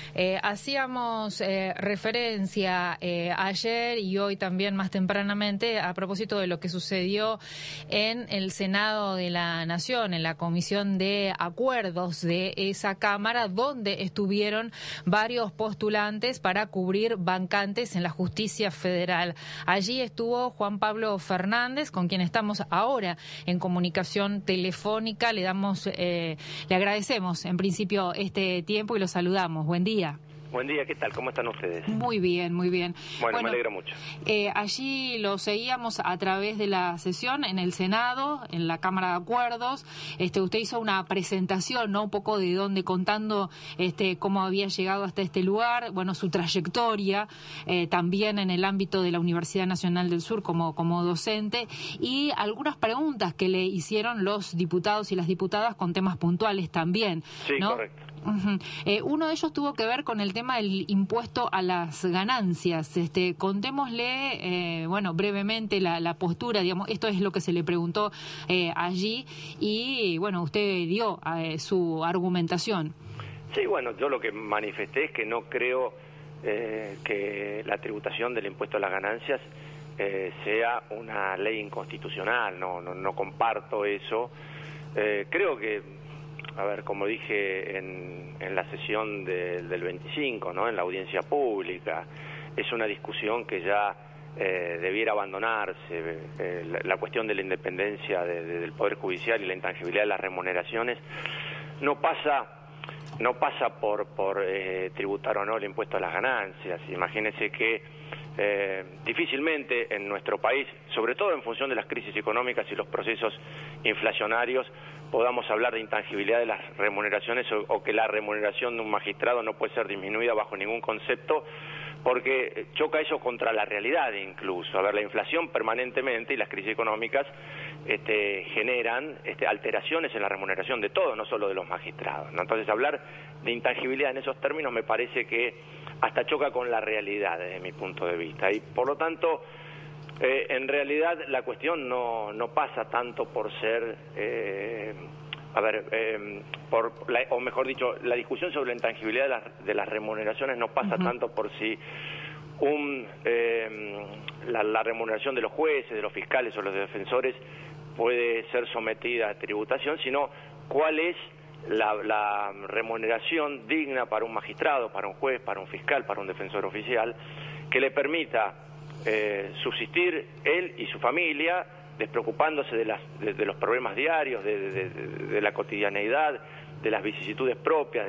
Hacíamos referencia ayer y hoy también más tempranamente a propósito de lo que sucedió en el Senado de la Nación, en la Comisión de Acuerdos de esa Cámara, donde estuvieron varios postulantes para cubrir vacantes en la justicia federal. Allí estuvo Juan Pablo Fernández, con quien estamos ahora en comunicación telefónica. Le agradecemos en principio este tiempo y lo saludamos. Buen día. Buen día, ¿qué tal? ¿Cómo están ustedes? Muy bien, muy bien. Bueno, me alegra mucho. Allí lo seguíamos a través de la sesión en el Senado, en la Cámara de Acuerdos. Usted hizo una presentación, ¿no? Un poco de dónde, contando cómo había llegado hasta este lugar, bueno, su trayectoria, también en el ámbito de la Universidad Nacional del Sur como docente, y algunas preguntas que le hicieron los diputados y las diputadas con temas puntuales también, sí, ¿no? Correcto. Uno de ellos tuvo que ver con el tema del impuesto a las ganancias. Contémosle, brevemente la postura, digamos, esto es lo que se le preguntó allí y, bueno, usted dio su argumentación. Sí, bueno, yo lo que manifesté es que no creo que la tributación del impuesto a las ganancias sea una ley inconstitucional, no comparto eso. Creo que, a ver, como dije en la sesión del 25, ¿no? En la audiencia pública, es una discusión que ya debiera abandonarse. La cuestión de la independencia del Poder Judicial y la intangibilidad de las remuneraciones no pasa por tributar o no el impuesto a las ganancias. Imagínense que difícilmente en nuestro país, sobre todo en función de las crisis económicas y los procesos inflacionarios, podamos hablar de intangibilidad de las remuneraciones o que la remuneración de un magistrado no puede ser disminuida bajo ningún concepto, porque choca eso contra la realidad incluso. A ver, la inflación permanentemente y las crisis económicas generan alteraciones en la remuneración de todos, no solo de los magistrados, ¿no? Entonces, hablar de intangibilidad en esos términos me parece que hasta choca con la realidad desde mi punto de vista. Y por lo tanto, en realidad la cuestión no pasa tanto por ser, o mejor dicho, la discusión sobre la intangibilidad de las remuneraciones no pasa tanto por si la remuneración de los jueces, de los fiscales o los defensores puede ser sometida a tributación, sino cuál es la remuneración digna para un magistrado, para un juez, para un fiscal, para un defensor oficial, que le permita subsistir él y su familia, despreocupándose de los problemas diarios, de la cotidianeidad, de las vicisitudes propias,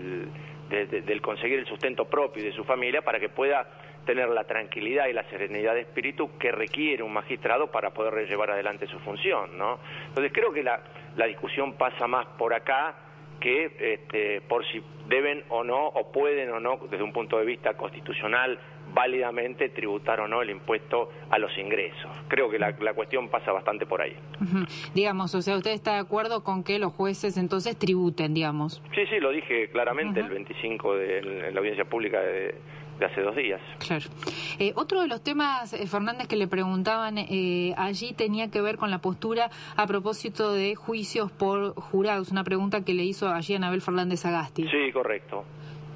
del conseguir el sustento propio y de su familia, para que pueda tener la tranquilidad y la serenidad de espíritu que requiere un magistrado para poder llevar adelante su función, ¿no? Entonces creo que la discusión pasa más por acá que por si deben o no, o pueden o no, desde un punto de vista constitucional, válidamente tributar o no el impuesto a los ingresos. Creo que la cuestión pasa bastante por ahí. Digamos, o sea, ¿usted está de acuerdo con que los jueces entonces tributen, digamos? Sí, lo dije claramente el 25 en la audiencia pública de hace 2 días. Claro. Otro de los temas, Fernández, que le preguntaban allí tenía que ver con la postura a propósito de juicios por jurados, una pregunta que le hizo allí Anabel Fernández Sagasti. Sí, correcto.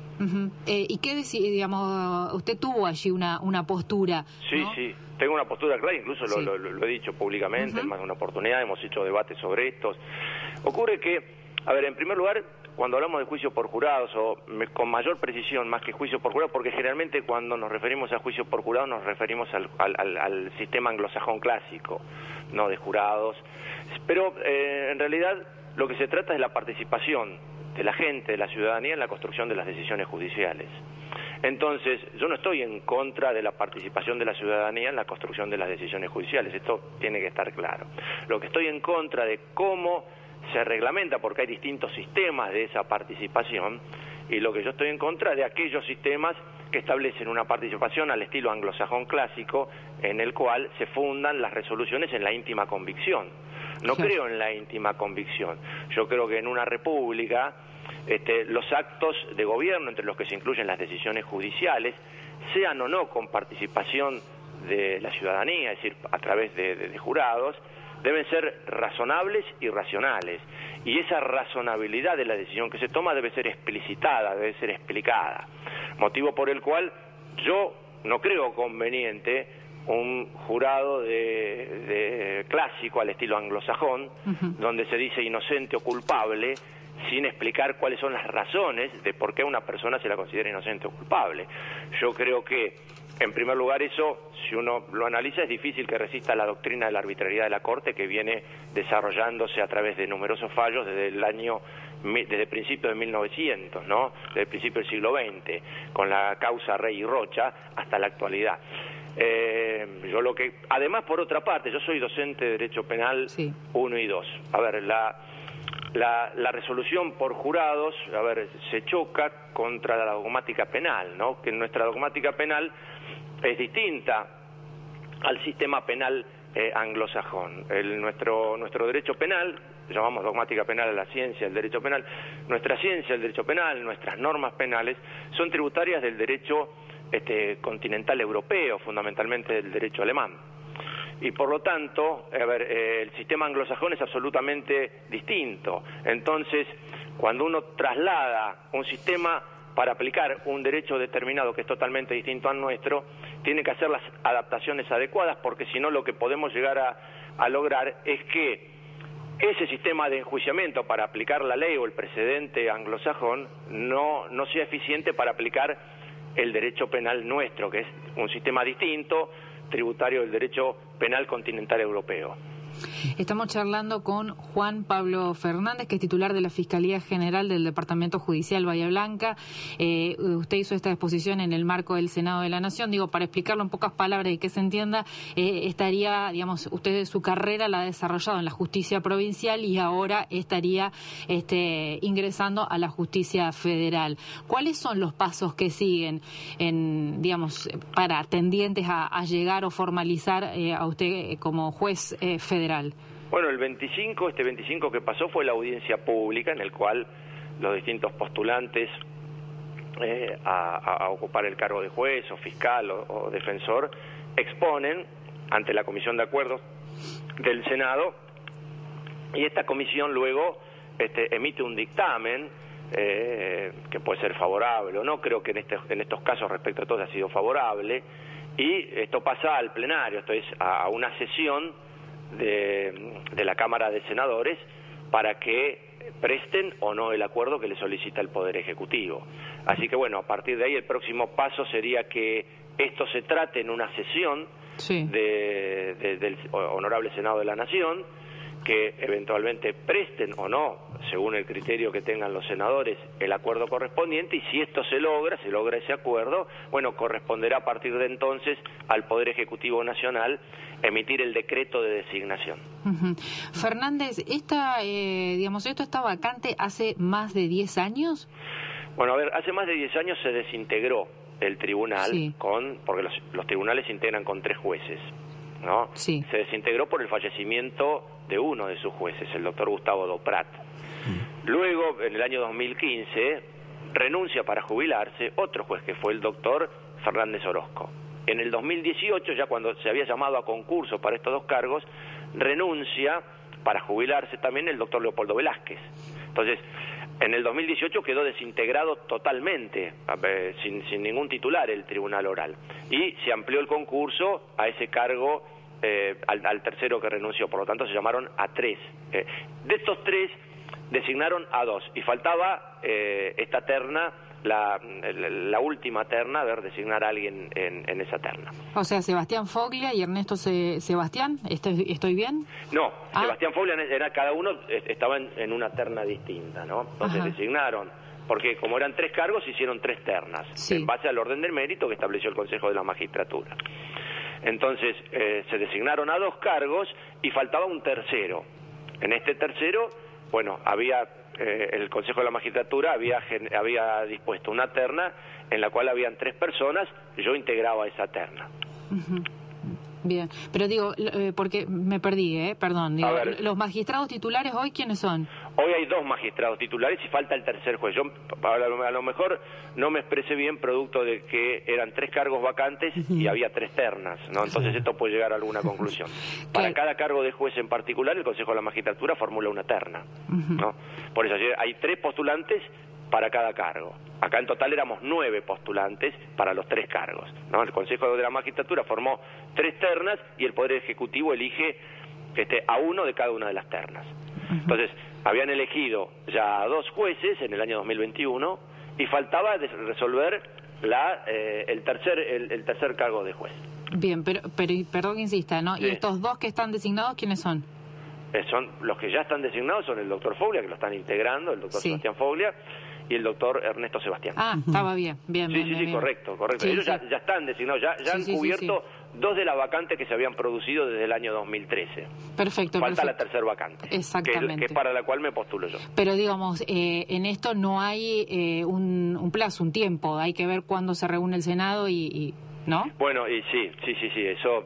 ¿Y qué decía, digamos, usted tuvo allí una postura? Sí, ¿no? Sí, tengo una postura clara, incluso lo he dicho públicamente en más de una oportunidad, hemos hecho debates sobre estos. Ocurre que, a ver, en primer lugar, cuando hablamos de juicio por jurados, o con mayor precisión, más que juicio por jurados, porque generalmente cuando nos referimos a juicio por jurados nos referimos al sistema anglosajón clásico, no de jurados, pero en realidad lo que se trata es la participación de la gente, de la ciudadanía en la construcción de las decisiones judiciales. Entonces, yo no estoy en contra de la participación de la ciudadanía en la construcción de las decisiones judiciales, esto tiene que estar claro. Lo que estoy en contra de cómo se reglamenta, porque hay distintos sistemas de esa participación, y lo que yo estoy en contra de aquellos sistemas que establecen una participación al estilo anglosajón clásico, en el cual se fundan las resoluciones en la íntima convicción. No creo en la íntima convicción. Yo creo que en una república los actos de gobierno, entre los que se incluyen las decisiones judiciales, sean o no con participación de la ciudadanía, es decir, a través de jurados, deben ser razonables y racionales. y esa razonabilidad de la decisión que se toma debe ser explicitada, debe ser explicada, motivo por el cual yo no creo conveniente un jurado de clásico al estilo anglosajón, donde se dice inocente o culpable, sin explicar cuáles son las razones de por qué una persona se la considera inocente o culpable. Yo creo que, en primer lugar, eso, si uno lo analiza, es difícil que resista la doctrina de la arbitrariedad de la Corte, que viene desarrollándose a través de numerosos fallos desde el principio de 1900, ¿no? Desde el principio del siglo XX, con la causa Rey y Rocha, hasta la actualidad. Además, por otra parte, yo soy docente de Derecho Penal 1 y 2. A ver, la resolución por jurados, se choca contra la dogmática penal, ¿no? Que nuestra dogmática penal es distinta al sistema penal anglosajón. Nuestro derecho penal, llamamos dogmática penal a la ciencia del derecho penal, nuestra ciencia del derecho penal, nuestras normas penales, son tributarias del derecho continental europeo, fundamentalmente del derecho alemán. Y por lo tanto, el sistema anglosajón es absolutamente distinto. Entonces, cuando uno traslada un sistema para aplicar un derecho determinado que es totalmente distinto al nuestro, tiene que hacer las adaptaciones adecuadas, porque si no, lo que podemos llegar a lograr es que ese sistema de enjuiciamiento para aplicar la ley o el precedente anglosajón no sea eficiente para aplicar el derecho penal nuestro, que es un sistema distinto, tributario del derecho penal continental europeo. Estamos charlando con Juan Pablo Fernández, que es titular de la Fiscalía General del Departamento Judicial Bahía Blanca. Usted hizo esta exposición en el marco del Senado de la Nación. Digo, para explicarlo en pocas palabras y que se entienda, estaría, digamos, usted su carrera la ha desarrollado en la justicia provincial y ahora estaría ingresando a la justicia federal. ¿Cuáles son los pasos que siguen, para tendientes a llegar o formalizar a usted como juez federal? Bueno, este 25 que pasó fue la audiencia pública en el cual los distintos postulantes a ocupar el cargo de juez o fiscal o defensor exponen ante la Comisión de Acuerdos del Senado, y esta comisión luego emite un dictamen que puede ser favorable o no. Creo que en estos casos respecto a todos ha sido favorable, y esto pasa al plenario, esto es a una sesión de la Cámara de Senadores para que presten o no el acuerdo que le solicita el Poder Ejecutivo. Así que bueno, a partir de ahí el próximo paso sería que esto se trate en una sesión del Honorable Senado de la Nación, que eventualmente presten o no, según el criterio que tengan los senadores, el acuerdo correspondiente, y si esto se logra ese acuerdo, bueno, corresponderá a partir de entonces al Poder Ejecutivo Nacional emitir el decreto de designación. Fernández, esto está vacante hace más de 10 años. Bueno, hace más de 10 años se desintegró el tribunal, porque los tribunales se integran con 3 jueces, ¿no? Se desintegró por el fallecimiento de uno de sus jueces, el doctor Gustavo Doprat. Luego, en el año 2015, renuncia para jubilarse otro juez, que fue el doctor Fernández Orozco. En el 2018, ya cuando se había llamado a concurso para estos 2 cargos, renuncia para jubilarse también el doctor Leopoldo Velázquez. Entonces, en el 2018 quedó desintegrado totalmente, sin ningún titular, el tribunal oral. Y se amplió el concurso a ese cargo, al tercero que renunció. Por lo tanto, se llamaron a 3. De estos 3, designaron a 2. Y faltaba esta terna, la última terna, designar a alguien en esa terna. O sea, Sebastián Foglia y Ernesto Sebastián, ¿estoy bien? No, Sebastián Foglia, cada uno estaba en una terna distinta, ¿no? Entonces designaron, porque como eran 3 cargos, hicieron 3 ternas, en base al orden del mérito que estableció el Consejo de la Magistratura. Entonces, se designaron a 2 cargos y faltaba un tercero. En este tercero, bueno, el Consejo de la Magistratura había dispuesto una terna en la cual habían 3 personas, y yo integraba esa terna. Bien, pero digo, porque me perdí, perdón. Digo, ¿los magistrados titulares hoy quiénes son? Hoy hay 2 magistrados titulares y falta el tercer juez. Yo a lo mejor no me expresé bien producto de que eran 3 cargos vacantes y había 3 ternas, ¿no? Entonces esto puede llegar a alguna conclusión. Para cada cargo de juez en particular, el Consejo de la Magistratura formula una terna, ¿no? Por eso hay 3 postulantes para cada cargo. Acá en total éramos 9 postulantes para los 3 cargos, ¿no? El Consejo de la Magistratura formó 3 ternas y el Poder Ejecutivo elige a uno de cada una de las ternas. Entonces, habían elegido ya a 2 jueces en el año 2021 y faltaba resolver el tercer cargo de juez. Bien, pero perdón que insista, ¿no? Sí. ¿Y estos 2 que están designados, quiénes son? Son los que ya están designados, son el doctor Foglia, que lo están integrando, el doctor Sebastián Foglia, y el doctor Ernesto Sebastián. Estaba bien. Sí, correcto. Sí, ellos ya están designados, ya han cubierto 2 de las vacantes que se habían producido desde el año 2013. Perfecto. Falta la tercera vacante. Exactamente. Que es para la cual me postulo yo. Pero digamos, en esto no hay un plazo, un tiempo, hay que ver cuándo se reúne el Senado ¿no? Bueno, y sí, eso,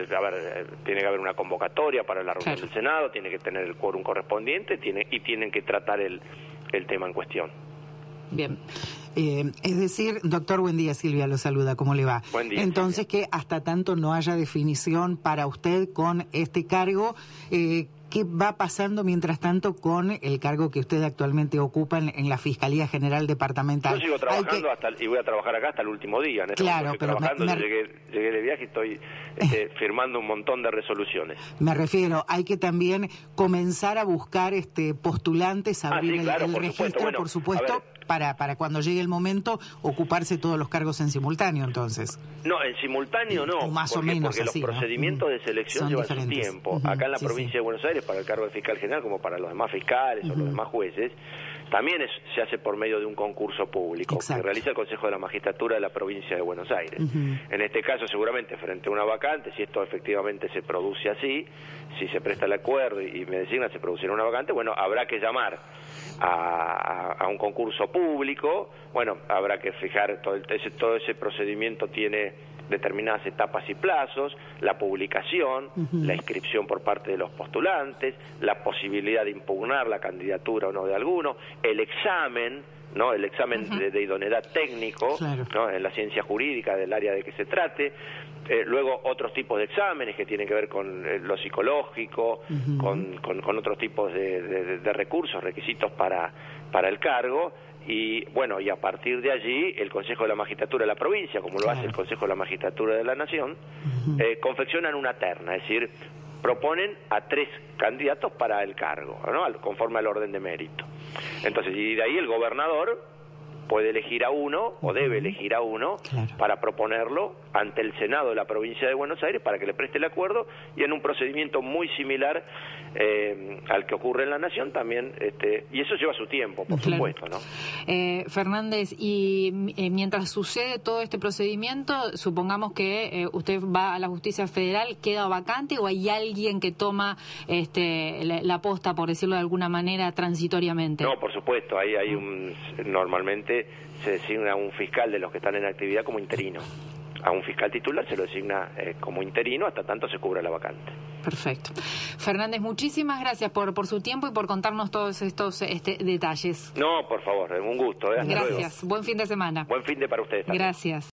tiene que haber una convocatoria para la reunión del Senado, tiene que tener el quórum correspondiente y tienen que tratar el tema en cuestión. Bien. Es decir, doctor, buen día, Silvia lo saluda, ¿cómo le va? Buen día. Entonces, Silvia, que hasta tanto no haya definición para usted con este cargo, ¿qué va pasando mientras tanto con el cargo que usted actualmente ocupa en la Fiscalía General Departamental? Yo sigo trabajando y voy a trabajar acá hasta el último día. Claro, pero llegué de viaje y estoy firmando un montón de resoluciones. Me refiero, hay que también comenzar a buscar postulantes, abrir el registro, por supuesto, para cuando llegue el momento ocuparse todos los cargos en simultáneo, entonces. No, en simultáneo no. Más o menos porque así, los procedimientos de selección llevan su tiempo. Acá en la provincia de Buenos Aires, para el cargo de fiscal general, como para los demás fiscales o los demás jueces, también se hace por medio de un concurso público que realiza el Consejo de la Magistratura de la provincia de Buenos Aires. En este caso, seguramente, frente a una vacante, si esto efectivamente se produce así, si se presta el acuerdo y me designa, se producirá una vacante, bueno, habrá que llamar a un concurso público, bueno, habrá que fijar todo ese procedimiento tiene determinadas etapas y plazos, la publicación, la inscripción por parte de los postulantes, la posibilidad de impugnar la candidatura o no de alguno, el examen, ¿no? El examen de idoneidad técnico, ¿no? En la ciencia jurídica del área de que se trate, luego otros tipos de exámenes que tienen que ver con lo psicológico, con otros tipos de recursos, requisitos para el cargo. Y bueno, y a partir de allí el Consejo de la Magistratura de la provincia, como lo hace el Consejo de la Magistratura de la Nación, confeccionan una terna, es decir, proponen a 3 candidatos para el cargo, ¿no? Conforme al orden de mérito. Entonces, y de ahí el gobernador puede elegir a uno o debe elegir a uno para proponerlo ante el Senado de la provincia de Buenos Aires para que le preste el acuerdo, y en un procedimiento muy similar al que ocurre en la Nación también, y eso lleva su tiempo, por supuesto, ¿no? Fernández, y mientras sucede todo este procedimiento, supongamos que usted va a la Justicia Federal, ¿queda vacante o hay alguien que toma la posta, por decirlo de alguna manera, transitoriamente? No, por supuesto, hay normalmente se designa a un fiscal de los que están en actividad como interino. A un fiscal titular se lo designa como interino hasta tanto se cubra la vacante. Perfecto. Fernández, muchísimas gracias por su tiempo y por contarnos todos estos detalles. No, por favor, un gusto. Hasta gracias. luego. Buen fin de semana. Buen fin de para ustedes también. Gracias.